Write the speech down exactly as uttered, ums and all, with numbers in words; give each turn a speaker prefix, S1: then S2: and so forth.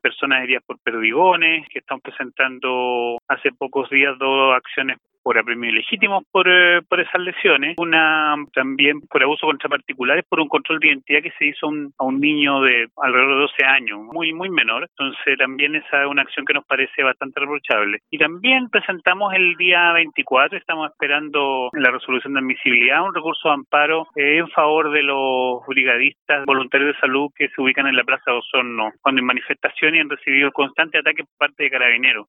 S1: personas heridas por perdigones, que están presentando hace pocos días dos acciones por apremio ilegítimo por, eh, por esas lesiones, una también por abuso contra particulares por un control de identidad que se hizo un, a un niño de alrededor de doce años, muy muy menor. Entonces también esa es una acción que nos parece bastante reprochable. Y también presentamos el día veinticuatro, estamos esperando la resolución de admisibilidad, un recurso de amparo eh, en favor de los brigadistas voluntarios de salud que se ubican en la Plaza de Osorno, cuando en manifestaciones han recibido constantes ataques por parte de carabineros.